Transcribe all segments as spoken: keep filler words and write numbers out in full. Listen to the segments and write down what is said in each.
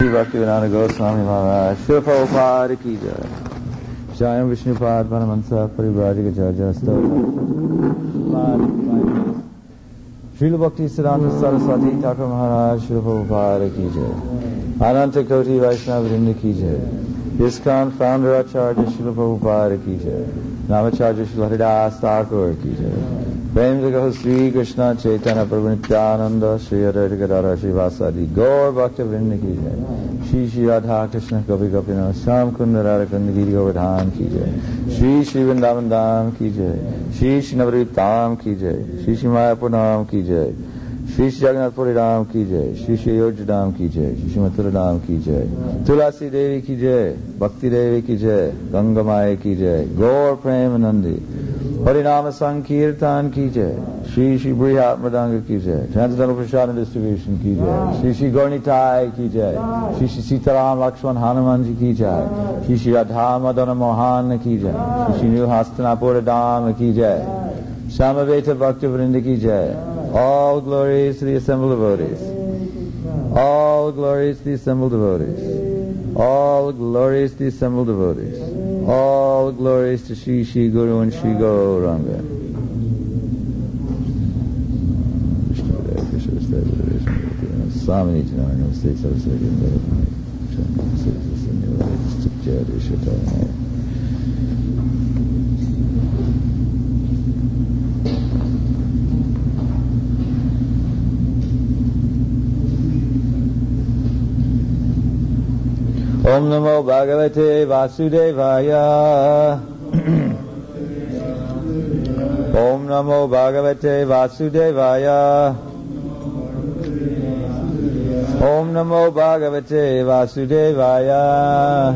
Shri Bhaktivedanta Goswami Maharaj, Srila Prabhupada ki jai. Jayam Vishnupad Panamansa Parivrajika Charja Srila Bhakti Siddhanta Saraswati Thakur Maharaj, Srila Prabhupada ki jai. Ananta Koti Vaishnava Vrinda ki jai. ISKCON founder Acharya Srila Prabhupada ki jai. Namacharya Srila Haridas Thakur ki jai. Prem Jagaho Sri Krishna Chaitanya Prabhu Nityananda Sri Advaita Gadadhara Srivasadi Gaur Bhakta Vrinda ki jai. Shri Shri Radha Krishna Gopi Gopinath Sham Kunda Radha Kunda Giri Govardhan ki jai. Shri Shri Vrindavan Dham ki jai. Shri Shri Navadvip Dham ki jai. Shri Shri Mayapur Dham ki jai. Shri Shri Jagannath Puri Dham ki jai. Shri Shri Ayodhya Dham ki jai. Shri Shri Mathura Dham ki jai. Tulasi Devi ki jai. Bhakti Devi ki jai. Ganga Maya ki jai. Gaur Premanandi Harinama Sankirtan ki jai. Shri Shri Brihat Mridanga ki jai. Transcendental Prasad and Distribution ki jai. Shri Shri Gaurnitai ki jai. Shri Shri Sitaram Lakshman Hanumanji ki jai. Shri Shri Radha Madana Mohan ki jai. Shri Shri New Hastinapura Dham ki jai. Samaveta Bhakti Vrinda ki jai. All glories to the assembled devotees. All glories to the assembled devotees. All glories to the assembled devotees. All glories to Shri Shri Guru and Shri Gauranga. Swami Nityananda States of Om Namo Bhagavate Vasudevaya. Om Namo Bhagavate Vasudevaya. Om Namo Bhagavate Vasudevaya.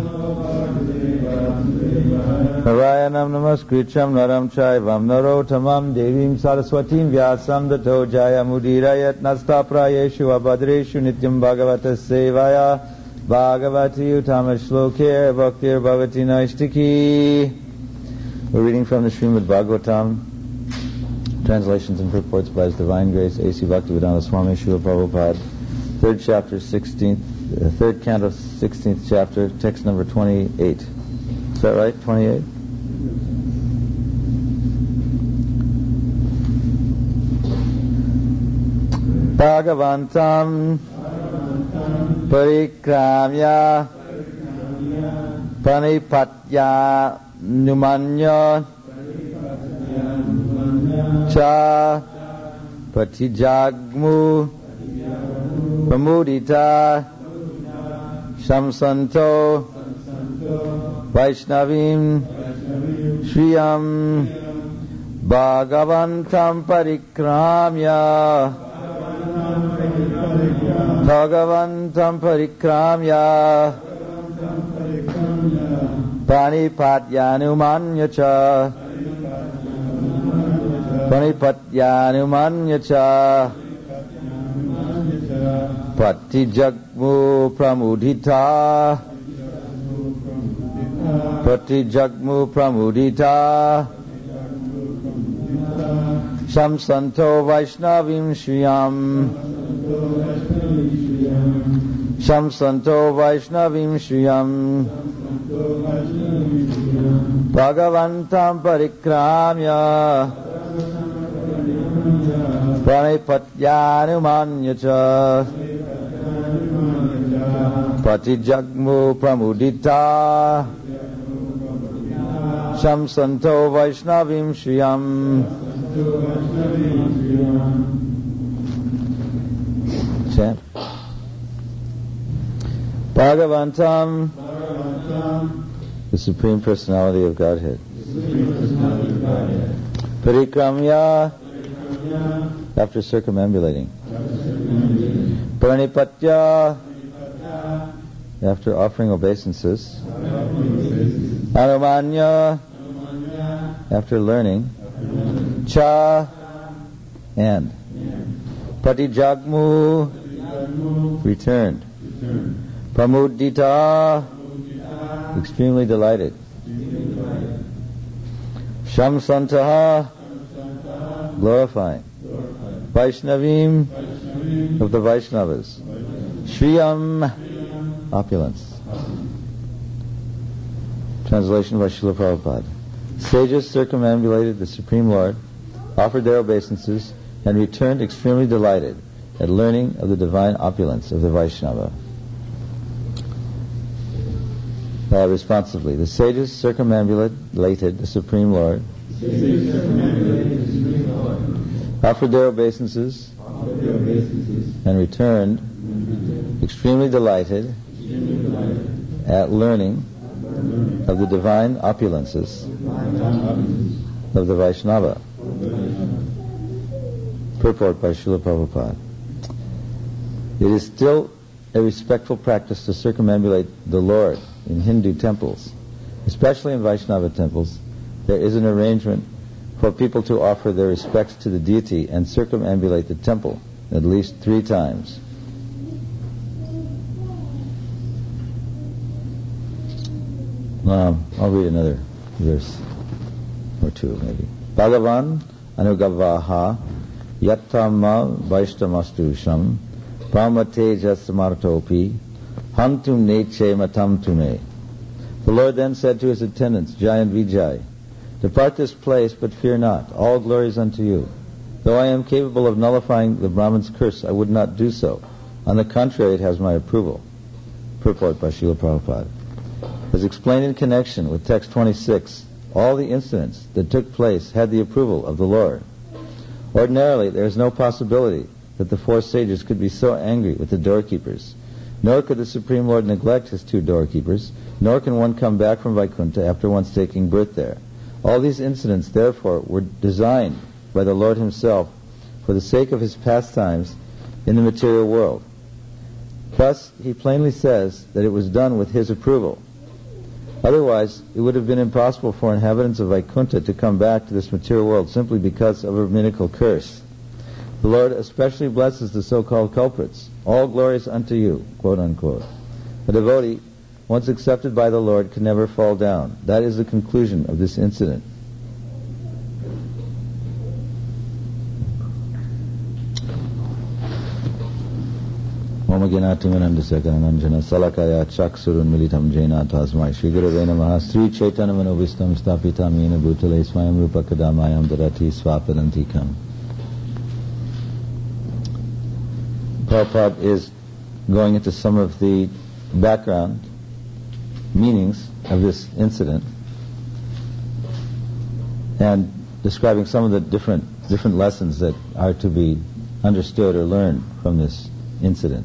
Narayanam Namaskrityam Naram Chaivam Narotamam Devim Saraswatim Vyasam Dato Jayamudhirayat Nastaprayeshu Abhadreshu Nityam Bhagavata Sevaya Bhagavati Uttama Shlokir Bhaktir Bhavati Naishtiki. We're reading from the Srimad Bhagavatam, translations and purports by His Divine Grace A C Bhaktivedanta Swami Srila Prabhupada, third chapter, sixteenth, uh, third canto, sixteenth chapter, text number twenty-eight. Is that right? twenty-eight? Bhagavantam Parikramya Panipatya Numanya Cha Patijagmu Pramudita Shamsanto Vaishnavim Shriyam Bhagavantam Parikramya Bhagavantam Parikramya Panipatyanumanyacha Panipatyanumanyacha Patijagmu Pramudita Patijagmu Pramudita Shamsanto Vaishnavim Shriyam Shamsanto Vaishnavim Shriyam Bhagavantam Parikramya Pranipatyanumanyacha Patijagmu Pramudita Shamsanto Vaishnavim Shriyam. Chant. Bhagavantam, the Supreme Personality of Godhead. Parikramya, after circumambulating. Pranipatya, after offering obeisances. Anumanya, after learning. Cha, and. Patijagmu, returned. Pramudita, extremely delighted. Shamsantaha, glorifying. Vaishnavim, of the Vaishnavas. Shriyam, opulence. Translation by Srila Prabhupada. Sages circumambulated the Supreme Lord, offered their obeisances, and returned extremely delighted at learning of the divine opulence of the Vaishnava. Uh, responsively, the sages circumambulated the Supreme Lord, offered their obeisances, and returned extremely delighted at learning of the divine opulences of the Vaishnava. Purport by Srila Prabhupada. It is still a respectful practice to circumambulate the Lord in Hindu temples. Especially in Vaishnava temples, there is an arrangement for people to offer their respects to the deity and circumambulate the temple at least three times. Um, I'll read another verse or two, maybe. Bhagavan anugavaha yattama vaishtamastu sham pramate jasamartopi hantum neche matam tume. The Lord then said to his attendants, Jai and Vijay, depart this place, but fear not. All glory is unto you. Though I am capable of nullifying the Brahman's curse, I would not do so. On the contrary, it has my approval. Purport by Srila Prabhupada. As explained in connection with text twenty-six, all the incidents that took place had the approval of the Lord. Ordinarily, there is no possibility that the four sages could be so angry with the doorkeepers. Nor could the Supreme Lord neglect his two doorkeepers, nor can one come back from Vaikuntha after once taking birth there. All these incidents, therefore, were designed by the Lord himself for the sake of his pastimes in the material world. Thus, he plainly says that it was done with his approval. Otherwise, it would have been impossible for inhabitants of Vaikuntha to come back to this material world simply because of a rabbinical curse. The Lord especially blesses the so-called culprits. All glory is unto you, quote unquote. A devotee, once accepted by the Lord, can never fall down. That is the conclusion of this incident. Om Gyanatimanandasya Ganananjana Salakaya Chaksurun Militam Jaina Tasmai Shri Gurave Namaha Sri Chaitanya Manovistam Stapitam Yena Bhutale Swayam Rupa Kadamayam Dadati Swapadantikam. Prabhupada is going into some of the background meanings of this incident and describing some of the different different lessons that are to be understood or learned from this incident.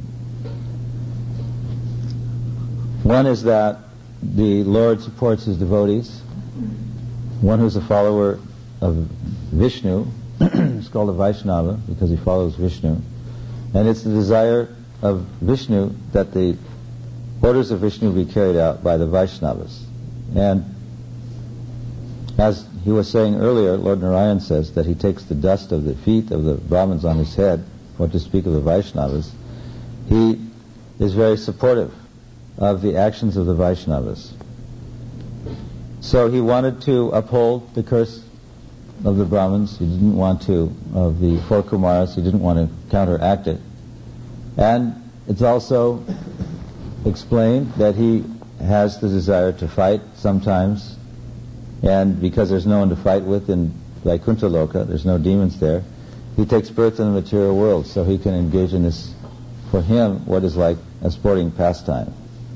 One is that the Lord supports his devotees. One who's a follower of Vishnu is called a Vaishnava because he follows Vishnu. And it's the desire of Vishnu that the orders of Vishnu be carried out by the Vaishnavas. And as he was saying earlier, Lord Narayan says that he takes the dust of the feet of the Brahmins on his head, what to speak of the Vaishnavas. He is very supportive of the actions of the Vaishnavas. So he wanted to uphold the curse of the Brahmins. He didn't want to, of the four Kumaras, he didn't want to counteract it. And it's also explained that he has the desire to fight sometimes, and because there's no one to fight with in Vaikuntha Loka, there's no demons there, he takes birth in the material world so he can engage in this, for him, what is like a sporting pastime.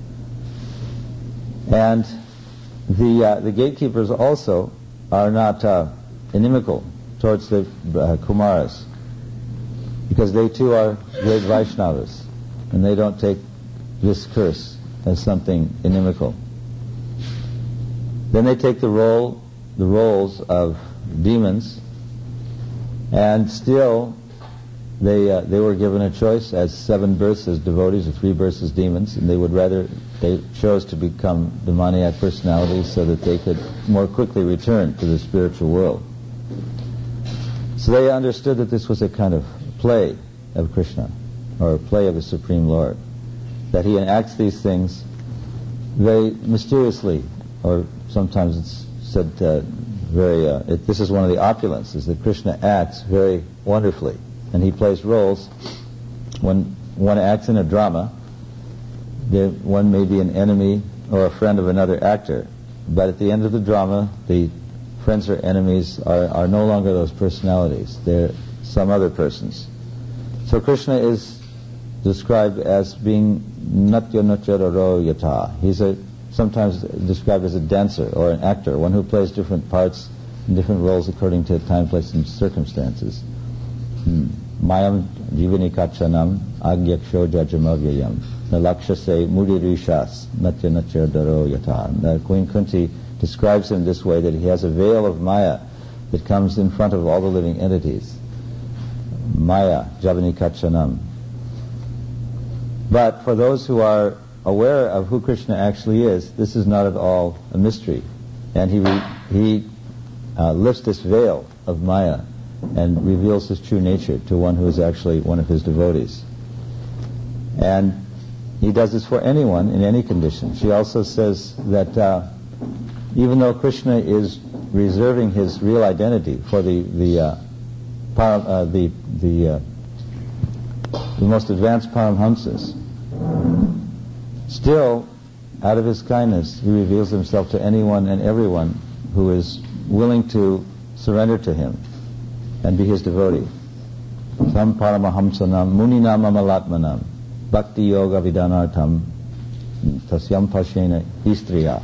And the uh, the gatekeepers also are not uh, inimical towards the uh, Kumaras, because they too are great Vaishnavas, and they don't take this curse as something inimical. Then they take the role, the roles of demons, and still they uh, they were given a choice as seven births as devotees or three births as demons, and they would rather they chose to become demoniac personalities so that they could more quickly return to the spiritual world. So they understood that this was a kind of play of Krishna, or a play of the Supreme Lord, that he enacts these things very mysteriously, or sometimes it's said uh, very, uh, it, this is one of the opulences, that Krishna acts very wonderfully, and he plays roles. When one acts in a drama, there, one may be an enemy or a friend of another actor, but at the end of the drama, the friends or enemies are, are no longer those personalities. They're some other persons. So Krishna is described as being natya nachararo yata. He's a, sometimes described as a dancer or an actor, one who plays different parts and different roles according to time, place, and circumstances. Mayam jivani kachanam agyaksho jajamavyayam nalakshase mudirishas natya nachardaro yata. Queen Kunti describes him this way, that he has a veil of Maya that comes in front of all the living entities. Maya javani kachanam. But for those who are aware of who Krishna actually is, this is not at all a mystery. And he re- he uh, lifts this veil of Maya and reveals his true nature to one who is actually one of his devotees. And he does this for anyone in any condition. She also says that uh, even though Krishna is reserving his real identity for the the uh, par- uh, the the, uh, the most advanced Paramhamsas, still, out of his kindness, he reveals himself to anyone and everyone who is willing to surrender to him and be his devotee. Sam paramahamsanam muninam amalatmanam bhakti yoga vidanartam tasyam pashena istriya.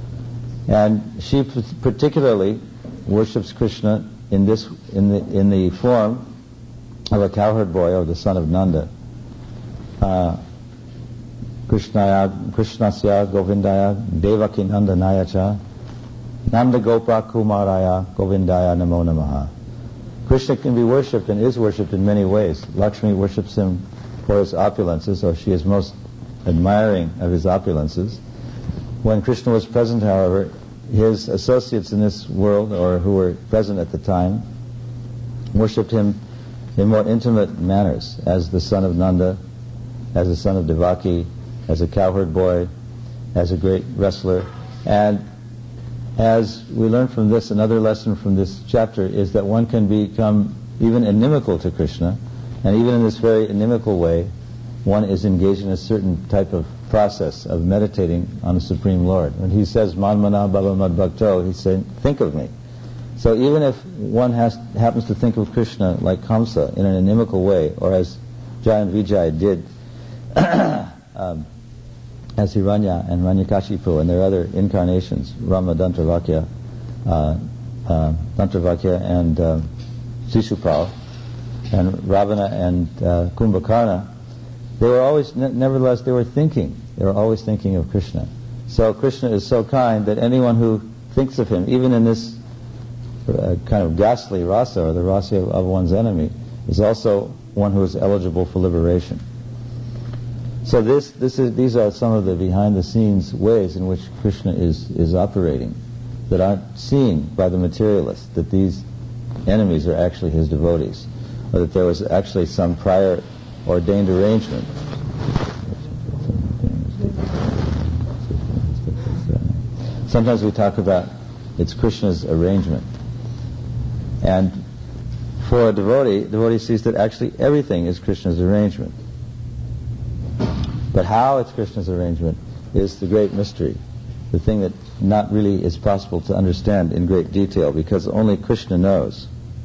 And she particularly worships Krishna in this in the in the form of a cowherd boy, or the son of Nanda. Uh, Krishnaya, Krishnasya Govindaya Devaki Nandanaya cha Nanda Gopa Kumaraya Govindaya Namo Namaha. Krishna can be worshipped and is worshipped in many ways. Lakshmi worships him for his opulences, or she is most admiring of his opulences. When Krishna was present, however, his associates in this world, or who were present at the time, worshipped him in more intimate manners, as the son of Nanda, as the son of Devaki, as a cowherd boy, as a great wrestler. And as we learn from this, another lesson from this chapter is that one can become even inimical to Krishna, and even in this very inimical way, one is engaged in a certain type of process of meditating on the Supreme Lord. When he says, Man mana bhava mad bhakto, he's saying, think of me. So even if one has, happens to think of Krishna like Kamsa in an inimical way, or as Jaya and Vijaya did, um, as Hiranya and Ranyakashipu and their other incarnations, Rama, Dantravakya, uh, uh, Dantravakya and uh, Sishupal, and Ravana and uh, Kumbhakarna, they were always, ne- nevertheless, they were thinking. They were always thinking of Krishna. So Krishna is so kind that anyone who thinks of him, even in this uh, kind of ghastly rasa, or the rasa of, of one's enemy, is also one who is eligible for liberation. So this, this is, these are some of the behind-the-scenes ways in which Krishna is, is operating that aren't seen by the materialist, that these enemies are actually his devotees, or that there was actually some prior ordained arrangement. Sometimes we talk about it's Krishna's arrangement. And for a devotee, the devotee sees that actually everything is Krishna's arrangement. But how it's Krishna's arrangement is the great mystery, the thing that not really is possible to understand in great detail, because only Krishna knows.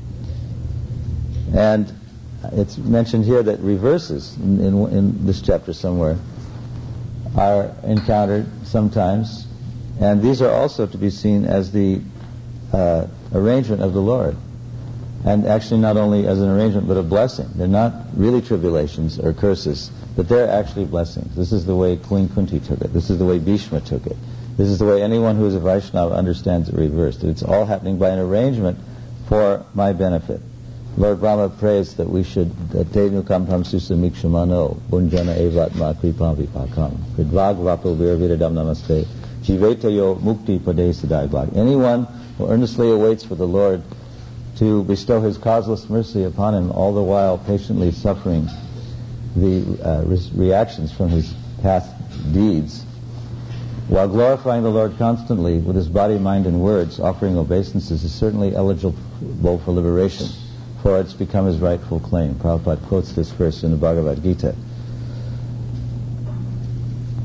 And it's mentioned here that reverses in, in, in this chapter somewhere are encountered sometimes, and these are also to be seen as the uh, arrangement of the Lord, and actually not only as an arrangement but a blessing. They're not really tribulations or curses, but they're actually blessings. This is the way Queen Kunti took it. This is the way Bhishma took it. This is the way anyone who is a Vaishnava understands it reversed. That it's all happening by an arrangement for my benefit. Lord Brahma prays that we should te nukam pram susamikshumano bunjana evatma kripam vipakam kridvag vapo virvidam namaste jivetayo mukti pade sadai bhag. Anyone who earnestly awaits for the Lord to bestow his causeless mercy upon him, all the while patiently suffering the uh, re- reactions from his past deeds, while glorifying the Lord constantly with his body, mind, and words, offering obeisances, is certainly eligible for liberation, for it's become his rightful claim. Prabhupada quotes this verse in the Bhagavad Gita.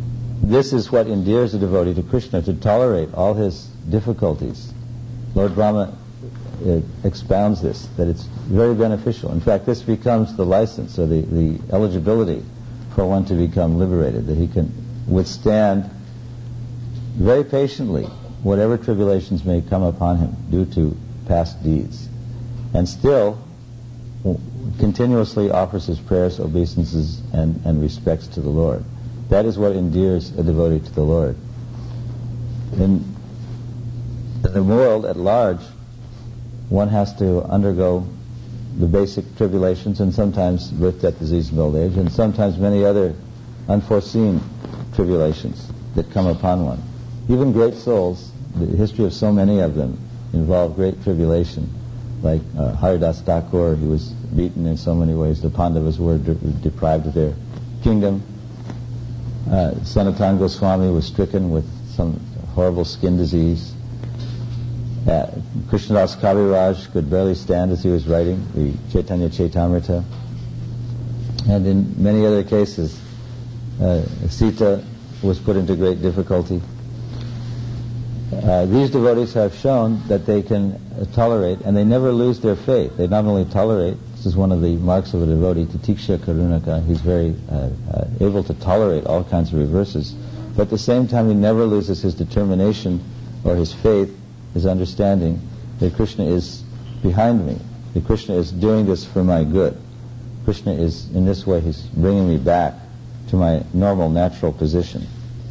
this is what endears a devotee to Krishna, to tolerate all his difficulties. Lord Brahma uh, expounds this, that it's very beneficial. In fact, this becomes the license or the, the eligibility for one to become liberated, that he can withstand very patiently whatever tribulations may come upon him due to past deeds, and still continuously offers his prayers, obeisances, and, and respects to the Lord. That is what endears a devotee to the Lord. In the world at large, one has to undergo the basic tribulations, and sometimes birth, death, disease, and old age, and sometimes many other unforeseen tribulations that come upon one. Even great souls, the history of so many of them involve great tribulation. Like uh, Haridas Thakur, he was beaten in so many ways. The Pandavas were de- deprived of their kingdom. Uh, Sanatana Goswami was stricken with some horrible skin disease. Uh, Krishnadas Kaviraj could barely stand as he was writing the Chaitanya Chaitamrita. And in many other cases, uh, Sita was put into great difficulty. Uh, these devotees have shown that they can uh, tolerate, and they never lose their faith. They not only tolerate, this is one of the marks of a devotee, Titiksha Karunaka, he's very uh, uh, able to tolerate all kinds of reverses, but at the same time he never loses his determination or his faith, his understanding that Krishna is behind me, that Krishna is doing this for my good. Krishna is, in this way, he's bringing me back to my normal, natural position.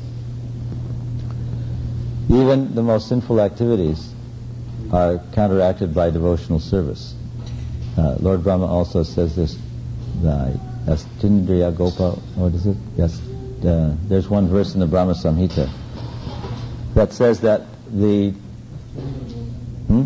Even the most sinful activities are counteracted by devotional service. Uh, Lord Brahma also says this, Astindriya Gopa, what is it? Yes, uh, there's one verse in the Brahma Samhita that says that the, hmm?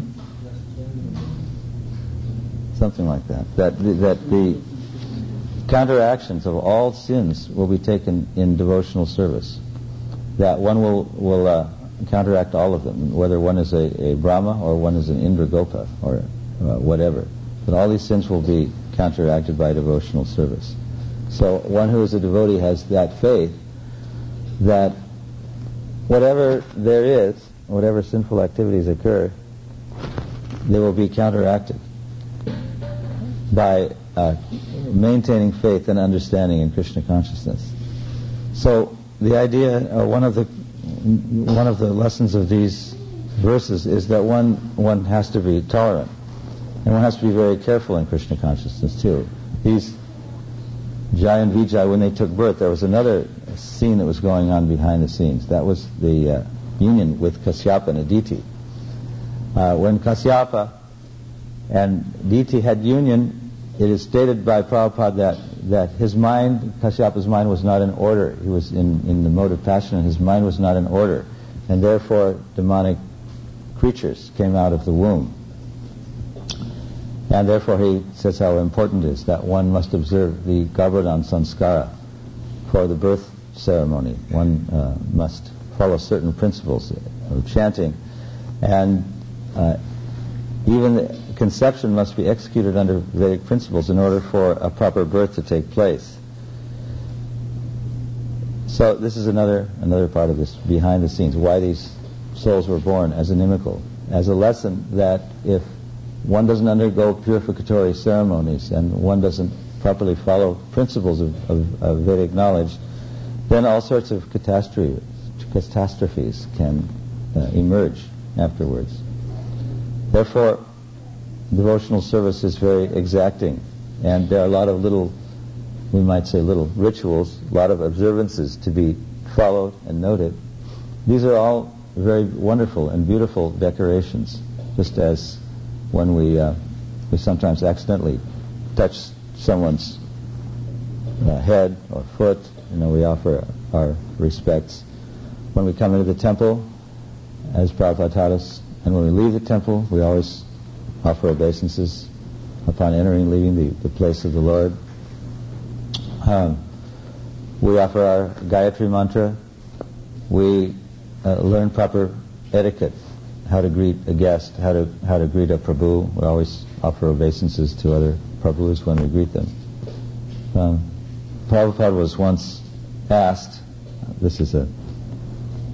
something like that, that the, that the counteractions of all sins will be taken in devotional service. That one will, will uh, counteract all of them, whether one is a, a Brahma or one is an Indra Gopa or uh, whatever. But all these sins will be counteracted by devotional service. So one who is a devotee has that faith that whatever there is, whatever sinful activities occur, they will be counteracted by uh, maintaining faith and understanding in Krishna consciousness. So the idea, or one of the one of the lessons of these verses is that one one has to be tolerant, and one has to be very careful in Krishna consciousness too. These Jai and Vijay, when they took birth, there was another scene that was going on behind the scenes. That was the uh, union with Kasyapa and Aditi. Uh, when Kasyapa and Aditi had union, it is stated by Prabhupada that, that his mind, Kasyapa's mind, was not in order. He was in, in the mode of passion, and his mind was not in order. And therefore, demonic creatures came out of the womb. And therefore, he says how important it is that one must observe the Garbhodhan Sanskara for the birth ceremony. One uh, must follow certain principles of chanting. And uh, even the conception must be executed under Vedic principles in order for a proper birth to take place. So this is another another part of this behind the scenes, why these souls were born as inimical, as a lesson that if one doesn't undergo purificatory ceremonies and one doesn't properly follow principles of, of, of Vedic knowledge, then all sorts of catastrophes, catastrophes can uh, emerge afterwards. Therefore, devotional service is very exacting, and there are a lot of little, we might say little rituals, a lot of observances to be followed and noted. These are all very wonderful and beautiful decorations, just as when we uh, we sometimes accidentally touch someone's uh, head or foot, you know, we offer our respects. When we come into the temple, as Prabhupada taught us, and when we leave the temple, we always offer obeisances upon entering and leaving the, the place of the Lord. Um, we offer our Gayatri mantra. We uh, learn proper etiquette, how to greet a guest, how to how to greet a Prabhu. We always offer obeisances to other Prabhus when we greet them. Um, Prabhupada was once asked, this is a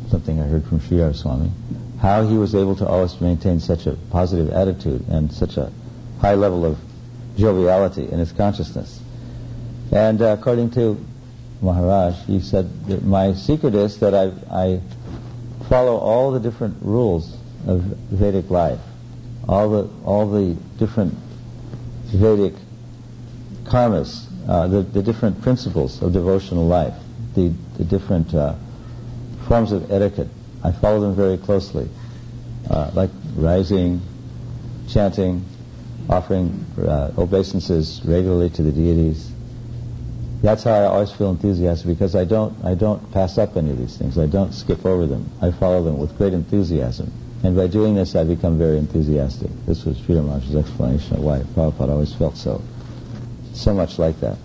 something I heard from Sridhar Swami, how he was able to always maintain such a positive attitude and such a high level of joviality in his consciousness. And uh, according to Maharaj, he said that my secret is that I, I follow all the different rules of Vedic life, all the all the different Vedic karmas, uh, the, the different principles of devotional life, the, the different uh, forms of etiquette. I follow them very closely, uh, like rising, chanting, offering uh, obeisances regularly to the deities. That's how I always feel enthusiastic, because I don't I don't pass up any of these things. I don't skip over them. I follow them with great enthusiasm. And by doing this, I become very enthusiastic. This was Sridhar Maharaj's explanation of why Prabhupada always felt so, so much like that.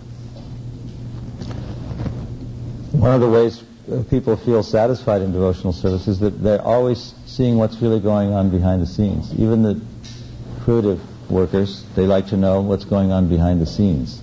One of the ways people feel satisfied in devotional service is that they're always seeing what's really going on behind the scenes. Even the fruitive workers, they like to know what's going on behind the scenes.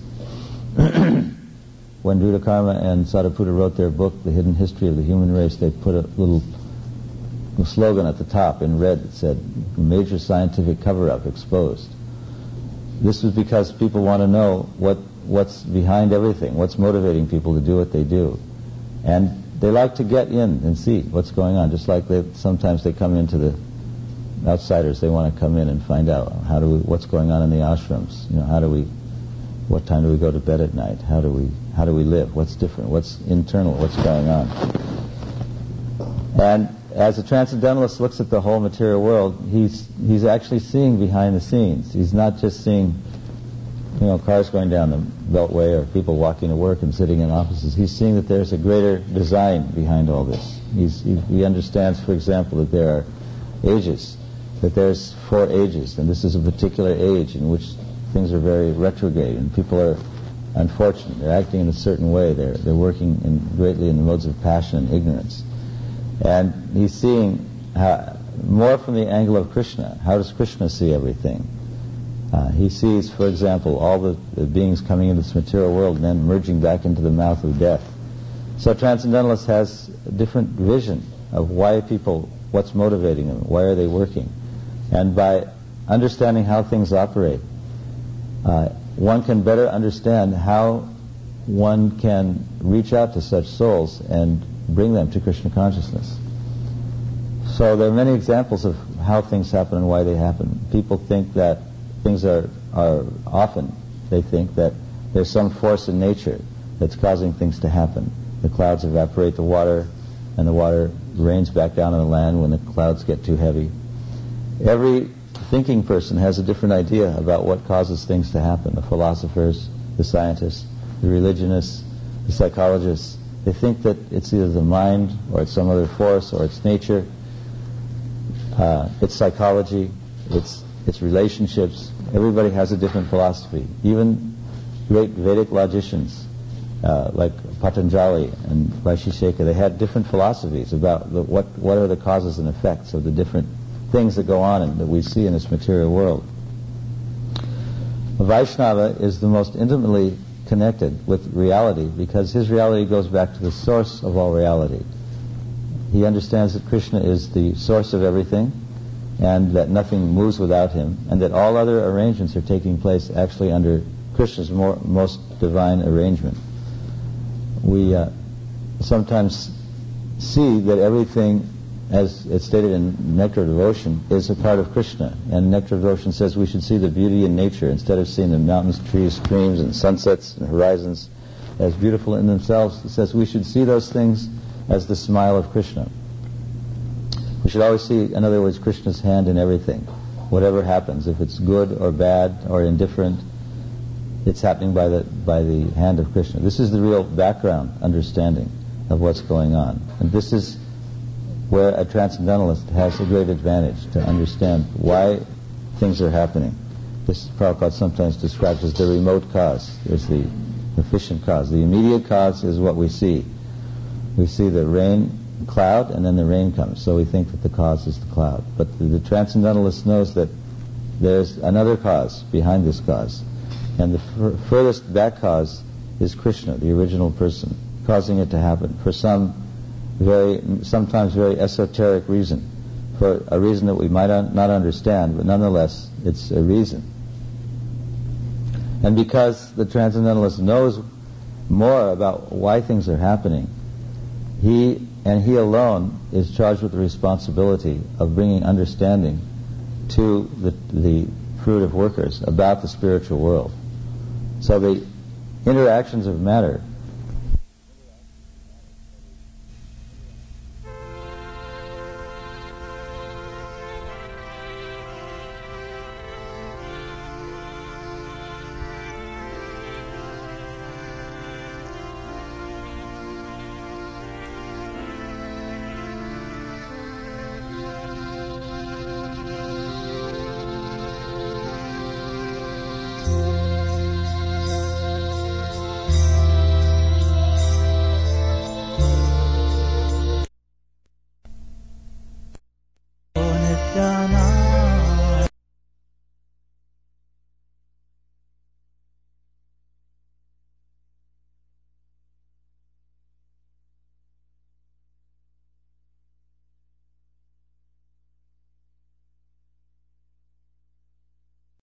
When Dhrudakarma and Sariputta wrote their book, The Hidden History of the Human Race, they put a little slogan at the top in red that said, "Major scientific cover-up exposed." This was because people want to know what what's behind everything, what's motivating people to do what they do. And they like to get in and see what's going on, just like they, sometimes they come into the outsiders, they want to come in and find out how do we, what's going on in the ashrams, you know, how do we, what time do we go to bed at night, how do we, how do we live, what's different, what's internal, what's going on. And as a transcendentalist looks at the whole material world, he's he's actually seeing behind the scenes. He's not just seeing, you know, cars going down the beltway or people walking to work and sitting in offices. He's seeing that there's a greater design behind all this. He's, he, he understands, for example, that there are ages, that there's four ages, and this is a particular age in which things are very retrograde, and people are unfortunate. They're acting in a certain way. They're they're working in, greatly in the modes of passion and ignorance. And he's seeing how, more from the angle of Krishna. How does Krishna see everything? Uh, he sees, for example, all the, the beings coming into this material world and then merging back into the mouth of death. So Transcendentalist has a different vision of why people, what's motivating them, why are they working. And by understanding how things operate, uh, one can better understand how one can reach out to such souls and bring them to Krishna consciousness. So there are many examples of how things happen and why they happen. People think that things are, are often, they think that there's some force in nature that's causing things to happen. The clouds evaporate the water, and the water rains back down on the land when the clouds get too heavy. Every thinking person has a different idea about what causes things to happen. The philosophers, the scientists, the religionists, the psychologists, they think that it's either the mind or it's some other force or it's nature, uh, it's psychology, it's it's relationships. Everybody has a different philosophy. Even great Vedic logicians uh, like Patanjali and Vaisheshika, they had different philosophies about the, what what are the causes and effects of the different things that go on and that we see in this material world. A Vaishnava is the most intimately connected with reality because his reality goes back to the source of all reality. He understands that Krishna is the source of everything and that nothing moves without him, and that all other arrangements are taking place actually under Krishna's more, most divine arrangement. We uh, sometimes see that everything, as it's stated in Nectar of Devotion, is a part of Krishna. And Nectar of Devotion says we should see the beauty in nature instead of seeing the mountains, trees, streams, and sunsets and horizons as beautiful in themselves. It says we should see those things as the smile of Krishna. We should always see, in other words, Krishna's hand in everything. Whatever happens, if it's good or bad or indifferent, it's happening by the by the hand of Krishna. This is the real background understanding of what's going on. And this is where a transcendentalist has a great advantage to understand why things are happening. This Prabhupada sometimes describes as the remote cause. There's the efficient cause. The immediate cause is what we see. We see the rain cloud and then the rain comes, so we think that the cause is the cloud. But the, the transcendentalist knows that there's another cause behind this cause. And the fur- furthest back cause is Krishna, the original person, causing it to happen. For some very, sometimes very esoteric reason, for a reason that we might un- not understand, but nonetheless it's a reason. And because the Transcendentalist knows more about why things are happening, he and he alone is charged with the responsibility of bringing understanding to the, the fruit of workers about the spiritual world. So the interactions of matter